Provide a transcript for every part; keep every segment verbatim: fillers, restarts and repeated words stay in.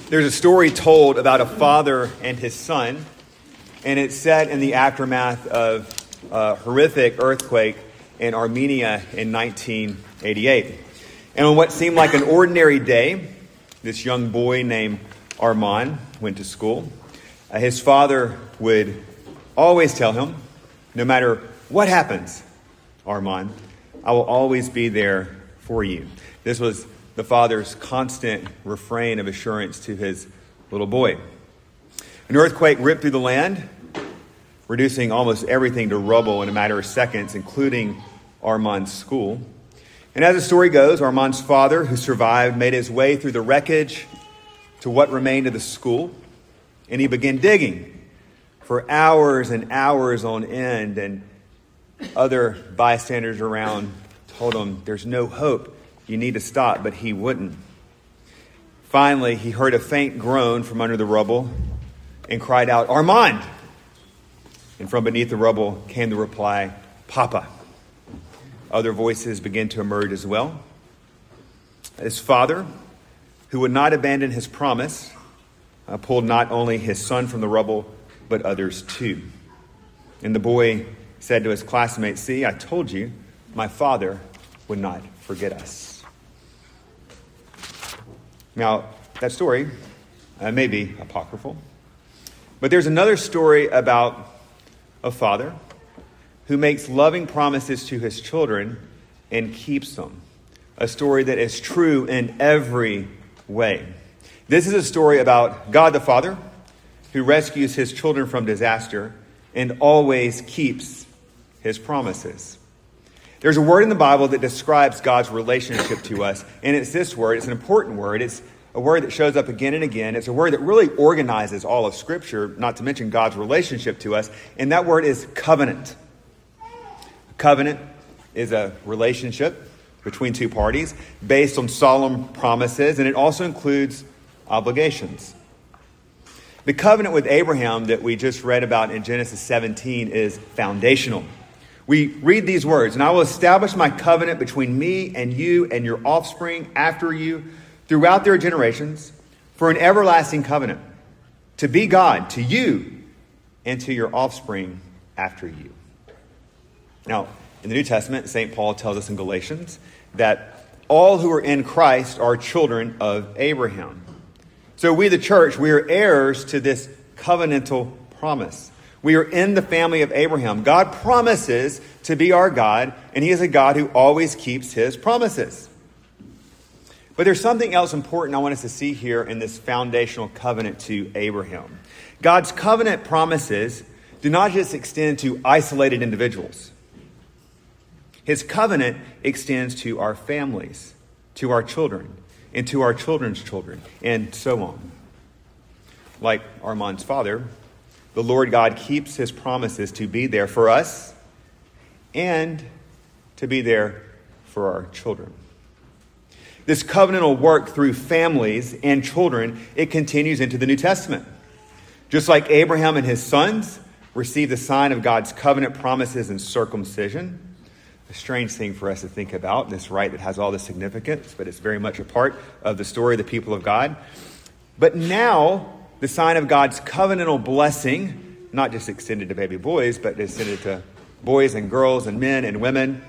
There's a story told about a father and his son, and it's set in the aftermath of a horrific earthquake in Armenia in nineteen eighty-eight. And on what seemed like an ordinary day, this young boy named Armand went to school. Uh, his father would always tell him, no matter what happens, Armand, I will always be there for you. This was the father's constant refrain of assurance to his little boy. An earthquake ripped through the land, reducing almost everything to rubble in a matter of seconds, including Armand's school. And as the story goes, Armand's father, who survived, made his way through the wreckage to what remained of the school, and he began digging for hours and hours on end, and other bystanders around told him, there's no hope. You need to stop, but he wouldn't. Finally, he heard a faint groan from under the rubble and cried out, Armand! And from beneath the rubble came the reply, Papa. Other voices began to emerge as well. His father, who would not abandon his promise, uh, pulled not only his son from the rubble, but others too. And the boy said to his classmates, see, I told you, my father would not forget us. Now, that story uh, may be apocryphal, but there's another story about a father who makes loving promises to his children and keeps them. A story that is true in every way. This is a story about God the Father who rescues his children from disaster and always keeps his promises. There's a word in the Bible that describes God's relationship to us, and it's this word. It's an important word. It's a word that shows up again and again. It's a word that really organizes all of Scripture, not to mention God's relationship to us, and that word is covenant. Covenant is a relationship between two parties based on solemn promises, and it also includes obligations. The covenant with Abraham that we just read about in Genesis seventeen is foundational. We read these words, and I will establish my covenant between me and you and your offspring after you throughout their generations for an everlasting covenant to be God to you and to your offspring after you. Now, in the New Testament, Saint Paul tells us in Galatians that all who are in Christ are children of Abraham. So we, the church, we are heirs to this covenantal promise. We are in the family of Abraham. God promises to be our God, and he is a God who always keeps his promises. But there's something else important I want us to see here in this foundational covenant to Abraham. God's covenant promises do not just extend to isolated individuals. His covenant extends to our families, to our children, and to our children's children, and so on. Like Armand's father, the Lord God keeps his promises to be there for us and to be there for our children. This covenantal work through families and children, it continues into the New Testament. Just like Abraham and his sons received the sign of God's covenant promises in circumcision, a strange thing for us to think about, this rite that has all this significance, but it's very much a part of the story of the people of God. But now, the sign of God's covenantal blessing, not just extended to baby boys, but extended to boys and girls and men and women,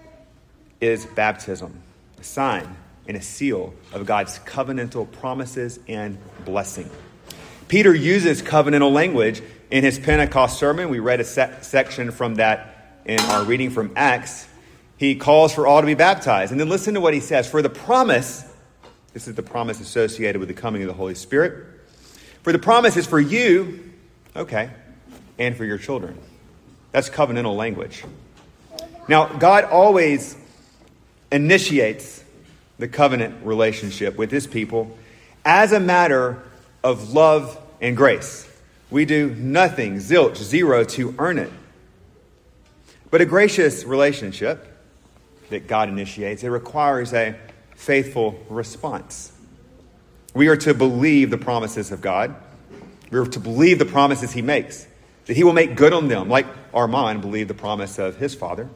is baptism, a sign and a seal of God's covenantal promises and blessing. Peter uses covenantal language in his Pentecost sermon. We read a se- section from that in our reading from Acts. He calls for all to be baptized. And then listen to what he says. For the promise, this is the promise associated with the coming of the Holy Spirit. For the promise is for you, okay, and for your children. That's covenantal language. Now, God always initiates the covenant relationship with his people as a matter of love and grace. We do nothing, zilch, zero, to earn it. But a gracious relationship that God initiates, it requires a faithful response. We are to believe the promises of God. We are to believe the promises he makes, that he will make good on them, like Armand believed the promise of his father.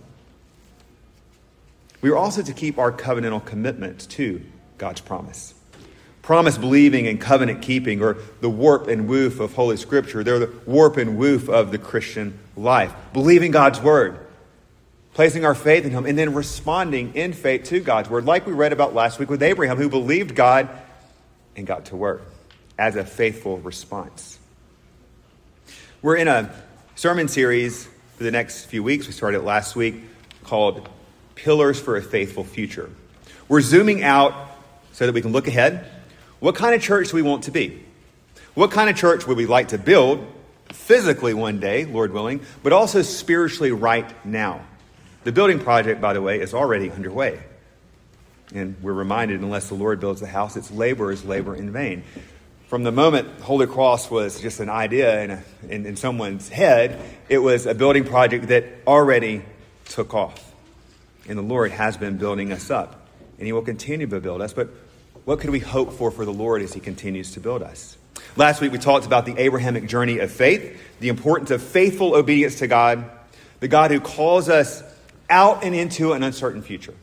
We are also to keep our covenantal commitment to God's promise. promise believing and covenant keeping, or the warp and woof of Holy Scripture. They're the warp and woof of the Christian life. Believing God's word, placing our faith in him, and then responding in faith to God's word, like we read about last week with Abraham, who believed God and got to work as a faithful response. We're in a sermon series for the next few weeks. We started last week, called Pillars for a Faithful Future. We're zooming out so that we can look ahead. What kind of church do we want to be? What kind of church would we like to build physically one day, Lord willing, but also spiritually right now? The building project, by the way, is already underway. And we're reminded, unless the Lord builds the house, its labor is labor in vain. From the moment Holy Cross was just an idea in, a, in, in someone's head, it was a building project that already took off. And the Lord has been building us up. And he will continue to build us. But what could we hope for for the Lord as he continues to build us? Last week we talked about the Abrahamic journey of faith, the importance of faithful obedience to God, the God who calls us out and into an uncertain future.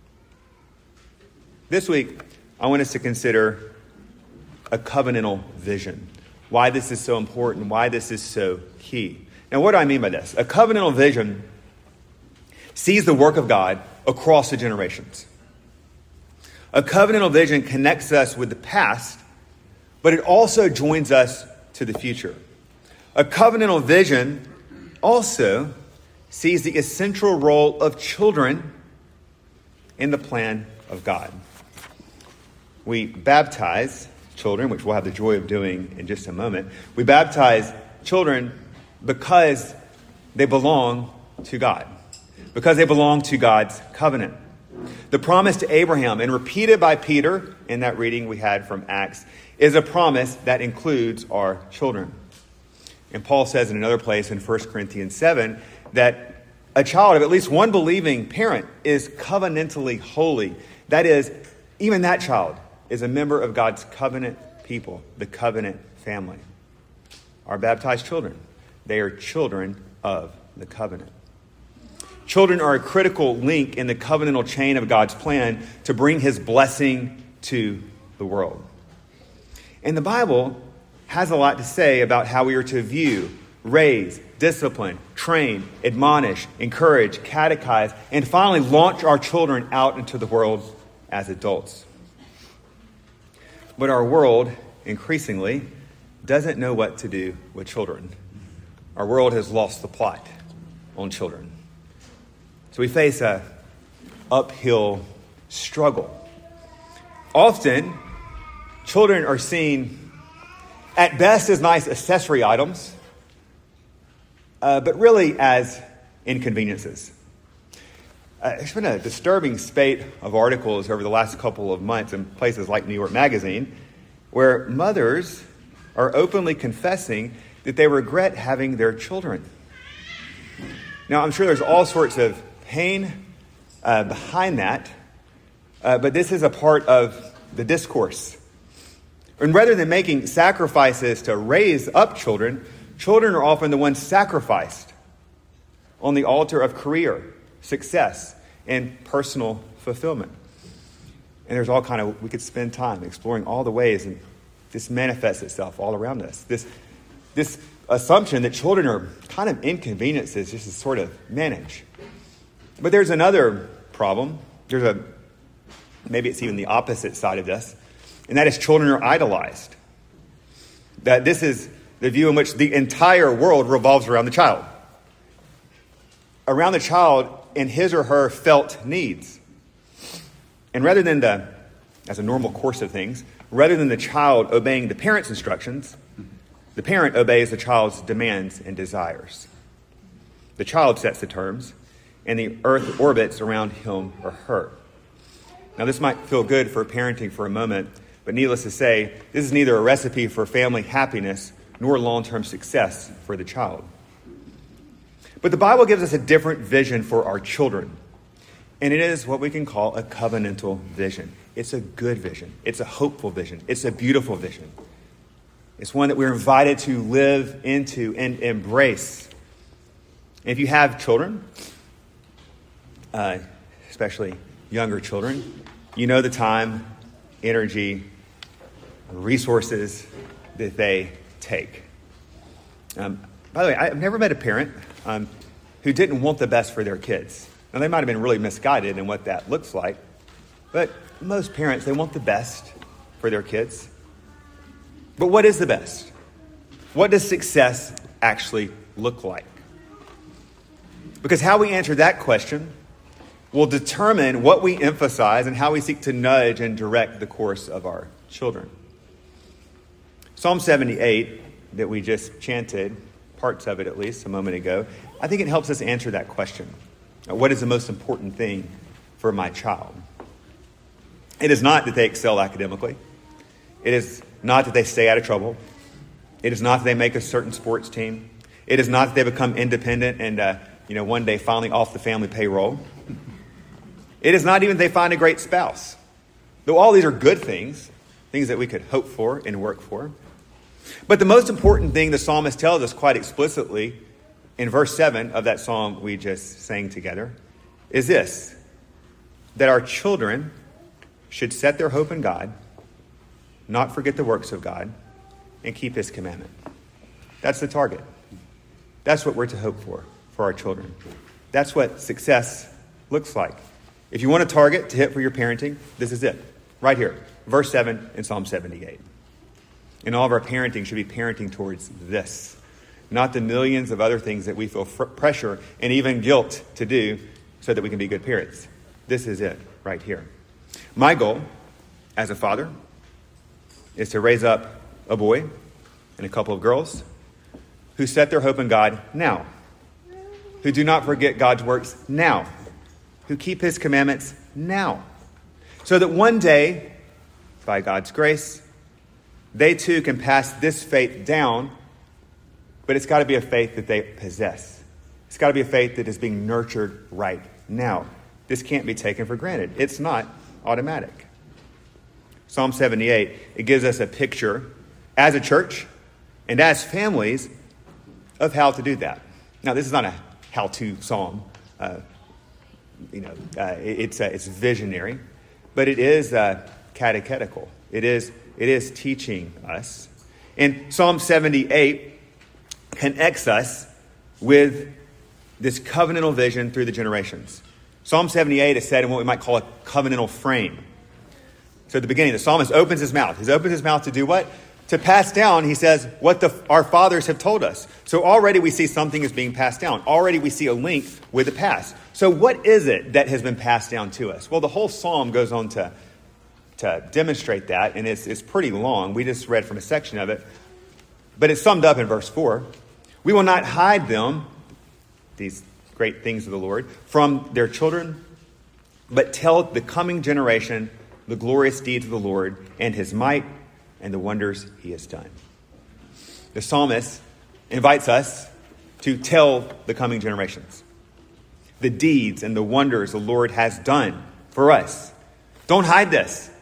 This week, I want us to consider a covenantal vision. Why this is so important, why this is so key. Now, what do I mean by this? A covenantal vision sees the work of God across the generations. A covenantal vision connects us with the past, but it also joins us to the future. A covenantal vision also sees the essential role of children in the plan of God. We baptize children, which we'll have the joy of doing in just a moment. We baptize children because they belong to God, because they belong to God's covenant. The promise to Abraham, and repeated by Peter in that reading we had from Acts, is a promise that includes our children. And Paul says in another place in First Corinthians seven that a child of at least one believing parent is covenantally holy. That is, even that child is a member of God's covenant people, the covenant family. Our baptized children, they are children of the covenant. Children are a critical link in the covenantal chain of God's plan to bring his blessing to the world. And the Bible has a lot to say about how we are to view, raise, discipline, train, admonish, encourage, catechize, and finally launch our children out into the world as adults. But our world, increasingly, doesn't know what to do with children. Our world has lost the plot on children. So we face a uphill struggle. Often, children are seen at best as nice accessory items, uh, but really as inconveniences. Uh, there's been a disturbing spate of articles over the last couple of months in places like New York Magazine where mothers are openly confessing that they regret having their children. Now, I'm sure there's all sorts of pain uh, behind that, uh, but this is a part of the discourse. And rather than making sacrifices to raise up children, children are often the ones sacrificed on the altar of career, success, and personal fulfillment. And there's all kind of, we could spend time exploring all the ways and this manifests itself all around us. This, this assumption that children are kind of inconveniences just to sort of manage. But there's another problem. There's a, maybe it's even the opposite side of this, and that is children are idolized. That this is the view in which the entire world revolves around the child. Around the child and his or her felt needs. And rather than the, as a normal course of things, rather than the child obeying the parent's instructions, the parent obeys the child's demands and desires. The child sets the terms, and the earth orbits around him or her. Now, this might feel good for parenting for a moment, but needless to say, this is neither a recipe for family happiness nor long-term success for the child. But the Bible gives us a different vision for our children. And it is what we can call a covenantal vision. It's a good vision. It's a hopeful vision. It's a beautiful vision. It's one that we're invited to live into and embrace. And if you have children, uh, especially younger children, you know the time, energy, resources that they take. Um, by the way, I've never met a parent um, who didn't want the best for their kids. Now, they might have been really misguided in what that looks like, but most parents, they want the best for their kids. But what is the best? What does success actually look like? Because how we answer that question will determine what we emphasize and how we seek to nudge and direct the course of our children. Psalm seventy-eight, that we just chanted, parts of it at least, a moment ago, I think it helps us answer that question. What is the most important thing for my child? It is not that they excel academically. It is not that they stay out of trouble. It is not that they make a certain sports team. It is not that they become independent and, uh, you know, one day finally off the family payroll. It is not even that they find a great spouse. Though all these are good things, things that we could hope for and work for. But the most important thing the psalmist tells us quite explicitly in verse seven of that psalm we just sang together is this, that our children should set their hope in God, not forget the works of God, and keep his commandment. That's the target. That's what we're to hope for, for our children. That's what success looks like. If you want a target to hit for your parenting, this is it. Right here, verse seven in Psalm seventy-eight. And all of our parenting should be parenting towards this, not the millions of other things that we feel fr- pressure and even guilt to do so that we can be good parents. This is it right here. My goal as a father is to raise up a boy and a couple of girls who set their hope in God now, who do not forget God's works now, who keep his commandments now, so that one day, by God's grace, they too can pass this faith down, but it's got to be a faith that they possess. It's got to be a faith that is being nurtured right now. This can't be taken for granted. It's not automatic. Psalm seventy-eight, it gives us a picture as a church and as families of how to do that. Now, this is not a how-to psalm. Uh, you know, uh, it, it's uh, it's visionary, but it is uh, catechetical. It is it is teaching us. And Psalm seventy-eight connects us with this covenantal vision through the generations. Psalm seventy-eight is said in what we might call a covenantal frame. So at the beginning, the psalmist opens his mouth. He opens his mouth to do what? To pass down, he says, what the, our fathers have told us. So already we see something is being passed down. Already we see a link with the past. So what is it that has been passed down to us? Well, the whole psalm goes on to, to demonstrate that, and it's, it's pretty long. We just read from a section of it. But it's summed up in verse four. We will not hide them, these great things of the Lord, from their children, but tell the coming generation the glorious deeds of the Lord and his might and the wonders he has done. The psalmist invites us to tell the coming generations the deeds and the wonders the Lord has done for us. Don't hide this.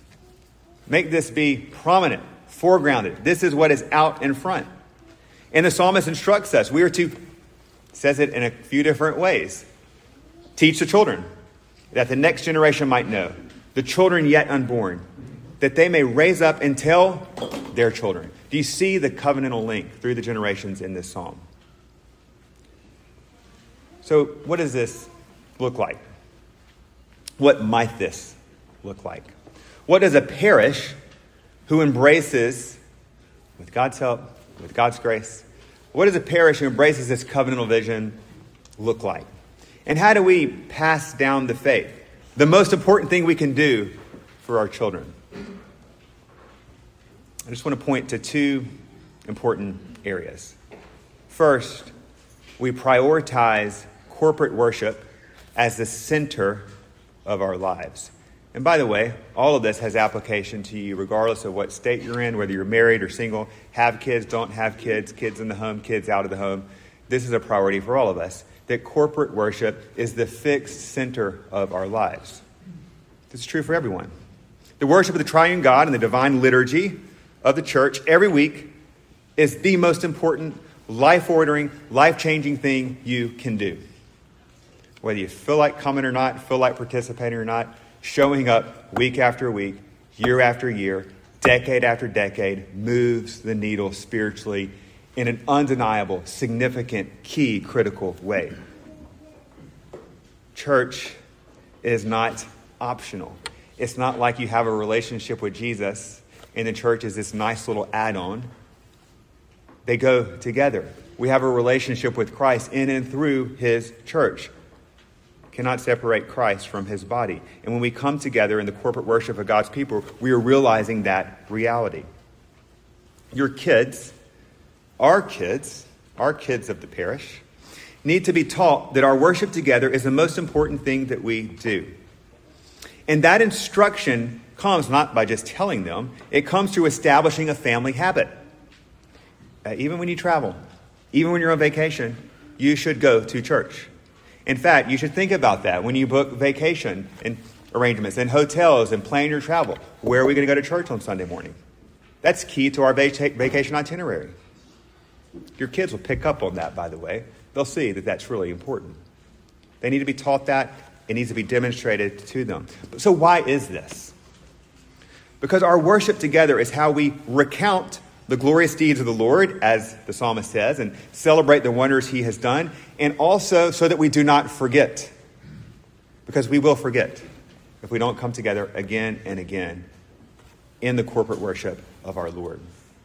Make this be prominent, foregrounded. This is what is out in front. And the psalmist instructs us. We are to, says it in a few different ways, teach the children that the next generation might know, the children yet unborn, that they may raise up and tell their children. Do you see the covenantal link through the generations in this psalm? So what does this look like? What might this look like? What does a parish who embraces, with God's help, with God's grace, what does a parish who embraces this covenantal vision look like? And how do we pass down the faith? The most important thing we can do for our children. I just want to point to two important areas. First, we prioritize corporate worship as the center of our lives. And by the way, all of this has application to you regardless of what state you're in, whether you're married or single, have kids, don't have kids, kids in the home, kids out of the home. This is a priority for all of us, that corporate worship is the fixed center of our lives. This is true for everyone. The worship of the triune God and the divine liturgy of the church every week is the most important, life-ordering, life-changing thing you can do. Whether you feel like coming or not, feel like participating or not, showing up week after week, year after year, decade after decade, moves the needle spiritually in an undeniable, significant, key, critical way. Church is not optional. It's not like you have a relationship with Jesus and the church is this nice little add-on. They go together. We have a relationship with Christ in and through his church. Cannot separate Christ from his body. And when we come together in the corporate worship of God's people, we are realizing that reality. Your kids, our kids, our kids of the parish, need to be taught that our worship together is the most important thing that we do. And that instruction comes not by just telling them, it comes through establishing a family habit. Uh, even when you travel, even when you're on vacation, you should go to church. In fact, you should think about that when you book vacation and arrangements and hotels and plan your travel. Where are we going to go to church on Sunday morning? That's key to our vacation itinerary. Your kids will pick up on that, by the way. They'll see that that's really important. They need to be taught that. It needs to be demonstrated to them. So why is this? Because our worship together is how we recount the glorious deeds of the Lord, as the psalmist says, and celebrate the wonders he has done, and also so that we do not forget. Because we will forget if we don't come together again and again in the corporate worship of our Lord.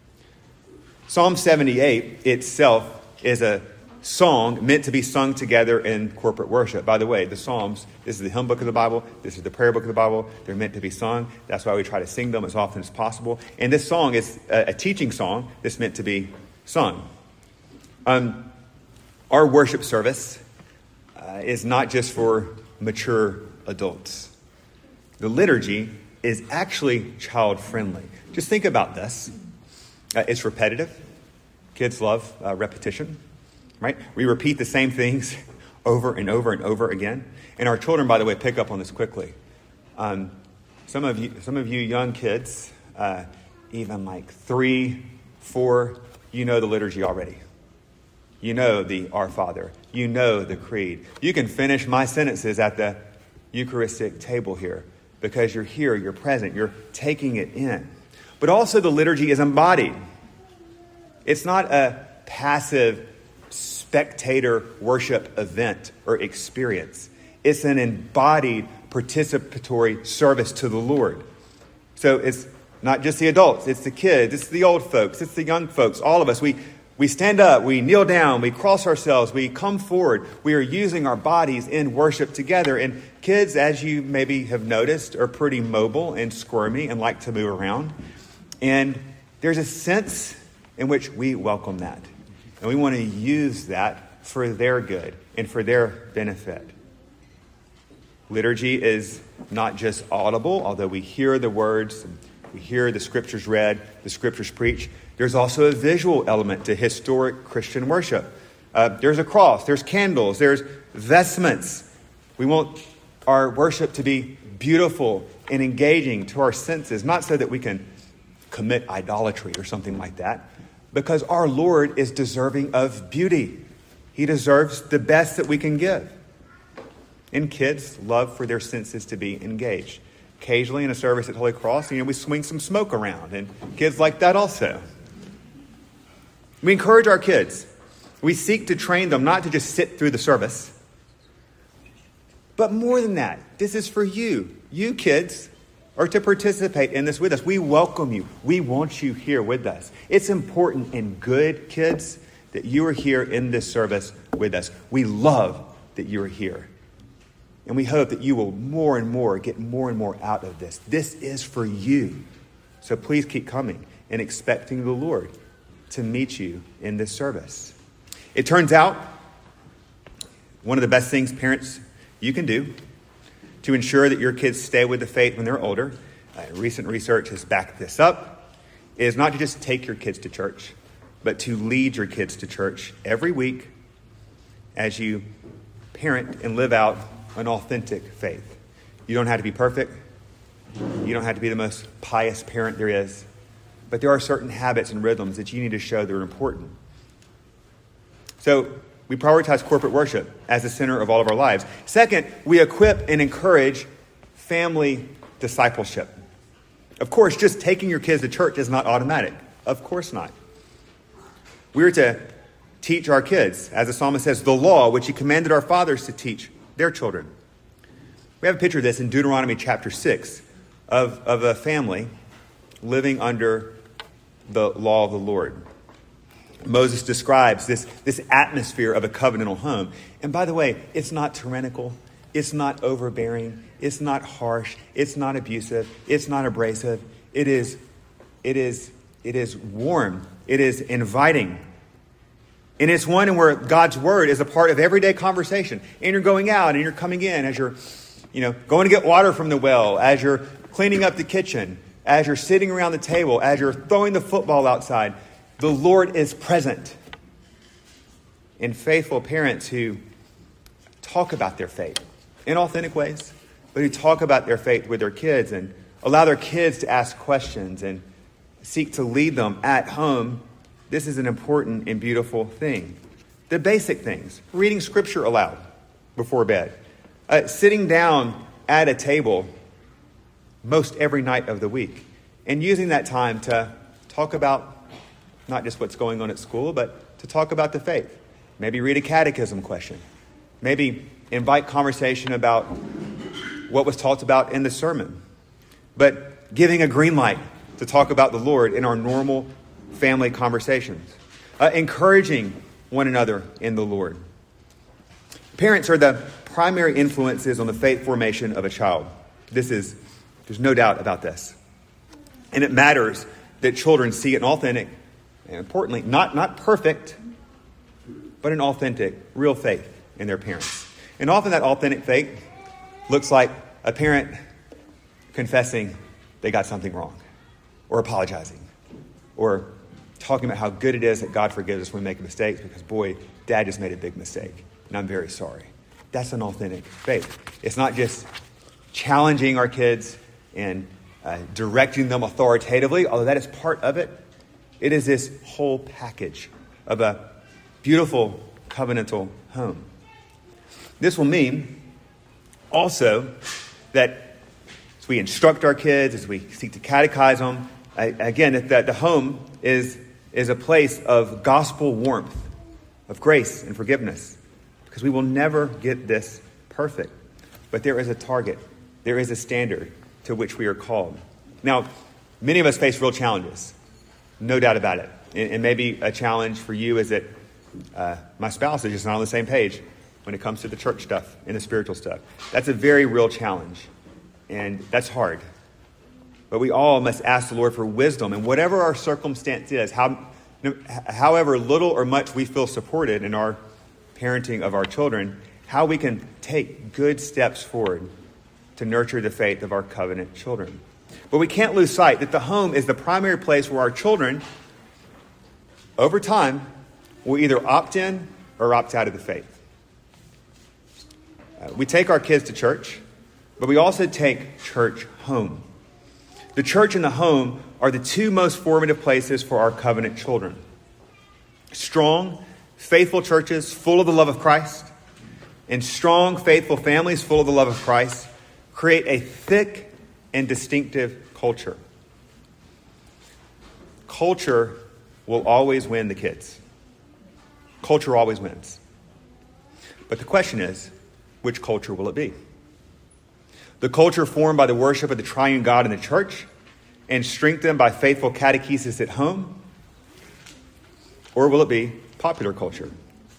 Psalm seventy-eight itself is a song meant to be sung together in corporate worship. By the way, the Psalms, this is the hymn book of the Bible, this is the prayer book of the Bible, they're meant to be sung. That's why we try to sing them as often as possible. And this song is a, a teaching song that's meant to be sung. Um, our worship service uh, is not just for mature adults. The liturgy is actually child-friendly. Just think about this. Uh, it's repetitive. Kids love uh, repetition. Right? We repeat the same things over and over and over again. And our children, by the way, pick up on this quickly. Um, some of you, some of you young kids, uh, even like three, four, you know the liturgy already. You know the Our Father. You know the Creed. You can finish my sentences at the Eucharistic table here because you're here, you're present, you're taking it in. But also the liturgy is embodied. It's not a passive spectator worship event or experience. It's an embodied participatory service to the Lord. So it's not just the adults, it's the kids, it's the old folks, it's the young folks, all of us. We we stand up, we kneel down, we cross ourselves, we come forward. We are using our bodies in worship together. And kids, as you maybe have noticed, are pretty mobile and squirmy and like to move around. And there's a sense in which we welcome that. And we want to use that for their good and for their benefit. Liturgy is not just audible, although we hear the words, we hear the scriptures read, the scriptures preached. There's also a visual element to historic Christian worship. Uh, there's a cross, there's candles, there's vestments. We want our worship to be beautiful and engaging to our senses, not so that we can commit idolatry or something like that. Because our Lord is deserving of beauty. He deserves the best that we can give. And kids love for their senses to be engaged. Occasionally in a service at Holy Cross, you know, we swing some smoke around. And kids like that also. We encourage our kids. We seek to train them not to just sit through the service. But more than that, this is for you. You kids or to participate in this with us. We welcome you. We want you here with us. It's important and good, kids, that you are here in this service with us. We love that you are here. And we hope that you will more and more get more and more out of this. This is for you. So please keep coming and expecting the Lord to meet you in this service. It turns out one of the best things parents you can do to ensure that your kids stay with the faith when they're older, uh, recent research has backed this up, is not to just take your kids to church, but to lead your kids to church every week as you parent and live out an authentic faith. You don't have to be perfect. You don't have to be the most pious parent there is. But there are certain habits and rhythms that you need to show that are important. So we prioritize corporate worship as the center of all of our lives. Second, we equip and encourage family discipleship. Of course, just taking your kids to church is not automatic. Of course not. We're to teach our kids, as the psalmist says, the law which he commanded our fathers to teach their children. We have a picture of this in Deuteronomy chapter six of, of a family living under the law of the Lord. Moses describes this, this atmosphere of a covenantal home. And by the way, it's not tyrannical. It's not overbearing. It's not harsh. It's not abusive. It's not abrasive. It is, it is, it is warm. It is inviting. And it's one where God's word is a part of everyday conversation. And you're going out and you're coming in as you're, you know, going to get water from the well, as you're cleaning up the kitchen, as you're sitting around the table, as you're throwing the football outside. The Lord is present. And faithful parents who talk about their faith in authentic ways, but who talk about their faith with their kids and allow their kids to ask questions and seek to lead them at home. This is an important and beautiful thing. The basic things: reading scripture aloud before bed, uh, sitting down at a table most every night of the week, and using that time to talk about not just what's going on at school, but to talk about the faith. Maybe read a catechism question. Maybe invite conversation about what was taught about in the sermon. But giving a green light to talk about the Lord in our normal family conversations. Uh, encouraging one another in the Lord. Parents are the primary influences on the faith formation of a child. This is, there's no doubt about this. And it matters that children see an authentic, and importantly, not, not perfect, but an authentic, real faith in their parents. And often that authentic faith looks like a parent confessing they got something wrong, or apologizing, or talking about how good it is that God forgives us when we make mistakes, because, boy, Dad just made a big mistake, and I'm very sorry. That's an authentic faith. It's not just challenging our kids and uh, directing them authoritatively, although that is part of it. It is this whole package of a beautiful covenantal home. This will mean also that as we instruct our kids, as we seek to catechize them, again, that the home is, is a place of gospel warmth, of grace and forgiveness, because we will never get this perfect. But there is a target. There is a standard to which we are called. Now, many of us face real challenges. No doubt about it. And maybe a challenge for you is that uh, my spouse is just not on the same page when it comes to the church stuff and the spiritual stuff. That's a very real challenge. And that's hard. But we all must ask the Lord for wisdom. And whatever our circumstance is, how, however little or much we feel supported in our parenting of our children, how we can take good steps forward to nurture the faith of our covenant children. But we can't lose sight that the home is the primary place where our children, over time, will either opt in or opt out of the faith. Uh, we take our kids to church, but we also take church home. The church and the home are the two most formative places for our covenant children. Strong, faithful churches full of the love of Christ and strong, faithful families full of the love of Christ create a thick and distinctive culture. Culture will always win the kids. Culture always wins. But the question is, which culture will it be? The culture formed by the worship of the triune God in the church and strengthened by faithful catechesis at home? Or will it be popular culture?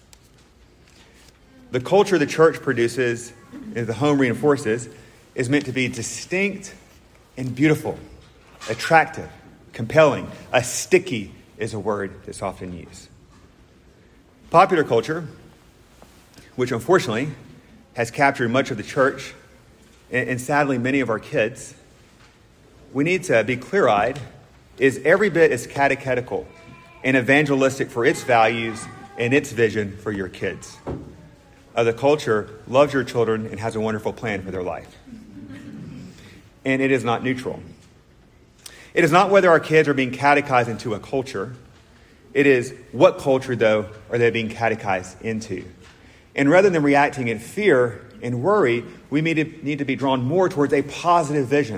The culture the church produces and the home reinforces is meant to be distinct and beautiful, attractive, compelling. A sticky is a word that's often used. Popular culture, which unfortunately has captured much of the church and, and sadly many of our kids, we need to be clear-eyed, is every bit as catechetical and evangelistic for its values and its vision for your kids. Uh, the culture loves your children and has a wonderful plan for their life. And it is not neutral. It is not whether our kids are being catechized into a culture. It is what culture, though, are they being catechized into? And rather than reacting in fear and worry, we need to, need to be drawn more towards a positive vision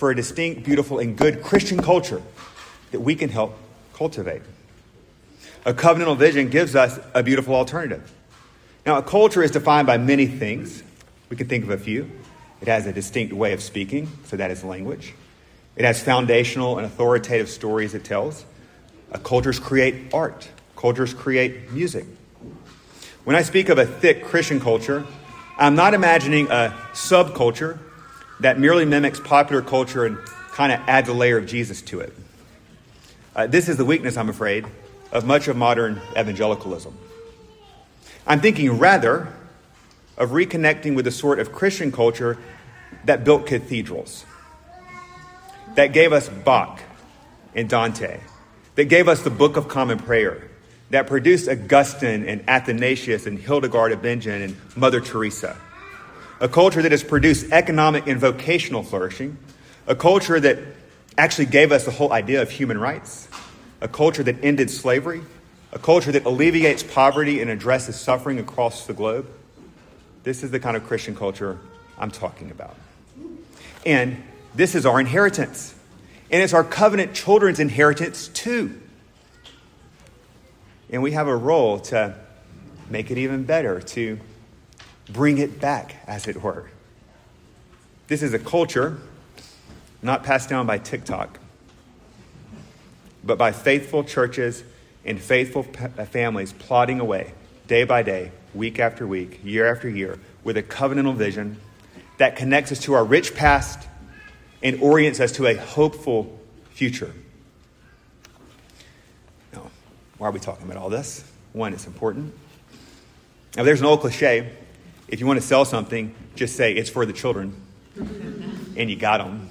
for a distinct, beautiful, and good Christian culture that we can help cultivate. A covenantal vision gives us a beautiful alternative. Now, a culture is defined by many things. We can think of a few. It has a distinct way of speaking, so that is language. It has foundational and authoritative stories it tells. Uh, cultures create art. Cultures create music. When I speak of a thick Christian culture, I'm not imagining a subculture that merely mimics popular culture and kind of adds a layer of Jesus to it. Uh, this is the weakness, I'm afraid, of much of modern evangelicalism. I'm thinking rather of reconnecting with the sort of Christian culture that built cathedrals, that gave us Bach and Dante, that gave us the Book of Common Prayer, that produced Augustine and Athanasius and Hildegard of Bingen and Mother Teresa. A culture that has produced economic and vocational flourishing, a culture that actually gave us the whole idea of human rights, a culture that ended slavery, a culture that alleviates poverty and addresses suffering across the globe. This is the kind of Christian culture I'm talking about. And this is our inheritance. And it's our covenant children's inheritance too. And we have a role to make it even better, to bring it back, as it were. This is a culture not passed down by TikTok, but by faithful churches and faithful families plodding away day by day, week after week, year after year, with a covenantal vision that connects us to our rich past and orients us to a hopeful future. Now, why are we talking about all this? One, it's important. Now, there's an old cliche. If you want to sell something, just say it's for the children. And you got them.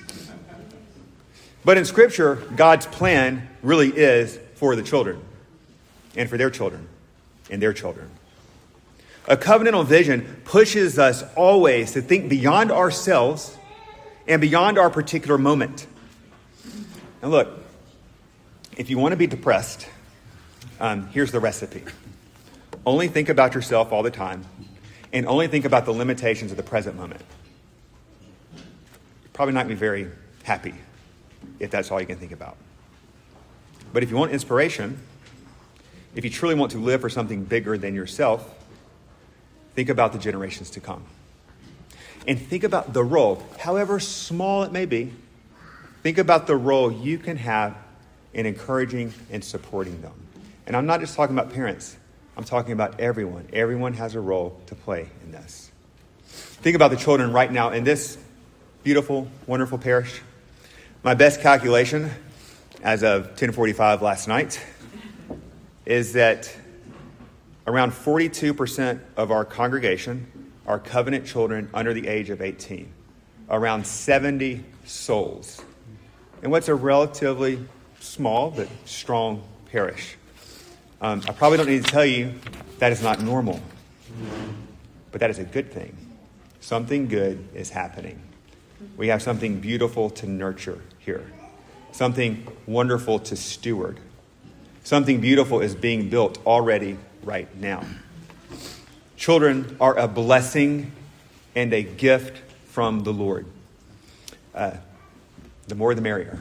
But in Scripture, God's plan really is for the children and for their children and their children. A covenantal vision pushes us always to think beyond ourselves and beyond our particular moment. And look, if you want to be depressed, um, here's the recipe. Only think about yourself all the time and only think about the limitations of the present moment. You're probably not going to be very happy if that's all you can think about. But if you want inspiration, if you truly want to live for something bigger than yourself, think about the generations to come. And think about the role, however small it may be, think about the role you can have in encouraging and supporting them. And I'm not just talking about parents. I'm talking about everyone. Everyone has a role to play in this. Think about the children right now in this beautiful, wonderful parish. My best calculation as of ten forty-five last night is that around forty-two percent of our congregation are covenant children under the age of eighteen. Around seventy souls. And what's a relatively small but strong parish. Um, I probably don't need to tell you that is not normal. But that is a good thing. Something good is happening. We have something beautiful to nurture here. Something wonderful to steward. Something beautiful is being built already right now. Children are a blessing and a gift from the Lord. Uh, the more the merrier.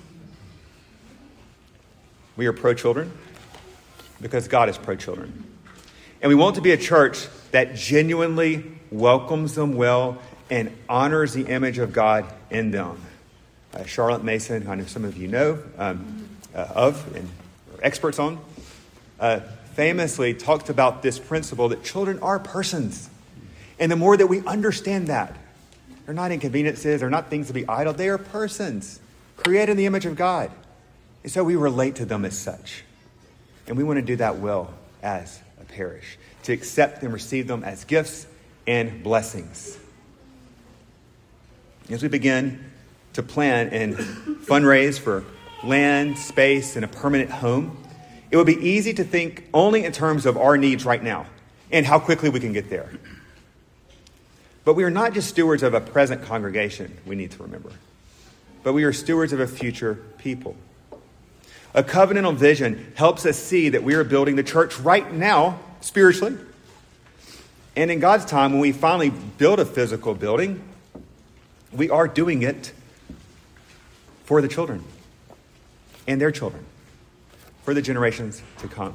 We are pro-children because God is pro-children. And we want to be a church that genuinely welcomes them well and honors the image of God in them. Uh, Charlotte Mason, who I know some of you know um, uh, of and are experts on, uh, famously talked about this principle that children are persons. And the more that we understand that, they're not inconveniences, they're not things to be idle, they are persons created in the image of God. And so we relate to them as such. And we want to do that well as a parish, to accept and receive them as gifts and blessings. As we begin to plan and fundraise for land, space, and a permanent home, it would be easy to think only in terms of our needs right now and how quickly we can get there. But we are not just stewards of a present congregation, we need to remember, but we are stewards of a future people. A covenantal vision helps us see that we are building the church right now, spiritually. And in God's time, when we finally build a physical building, we are doing it for the children and their children, for the generations to come.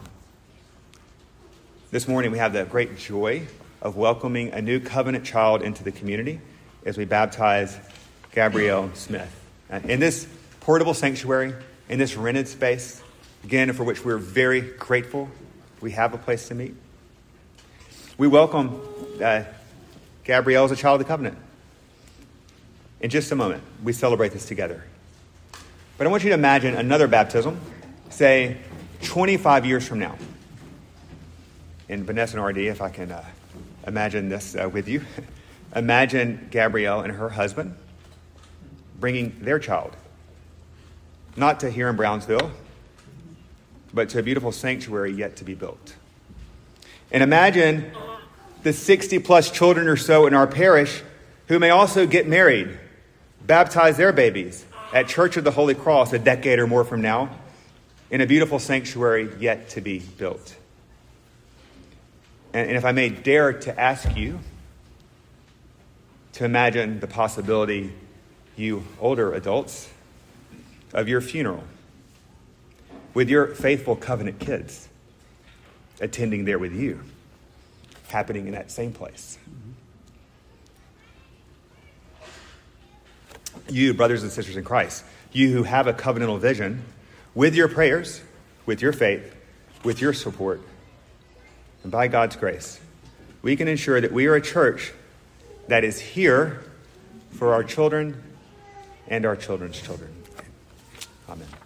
This morning we have the great joy of welcoming a new covenant child into the community as we baptize Gabrielle Smith. In this portable sanctuary, in this rented space, again, for which we're very grateful, we have a place to meet. We welcome uh, Gabrielle as a child of the covenant. In just a moment, we celebrate this together. But I want you to imagine another baptism, say twenty-five years from now. And Vanessa and R D, if I can uh, imagine this uh, with you. Imagine Gabrielle and her husband bringing their child, not to here in Brownsville, but to a beautiful sanctuary yet to be built. And imagine the sixty plus children or so in our parish who may also get married, baptize their babies at Church of the Holy Cross a decade or more from now in a beautiful sanctuary yet to be built. And, and if I may dare to ask you to imagine the possibility, you older adults, of your funeral with your faithful covenant kids attending there with you, happening in that same place. You, brothers and sisters in Christ, you who have a covenantal vision, with your prayers, with your faith, with your support, and by God's grace, we can ensure that we are a church that is here for our children and our children's children. Amen.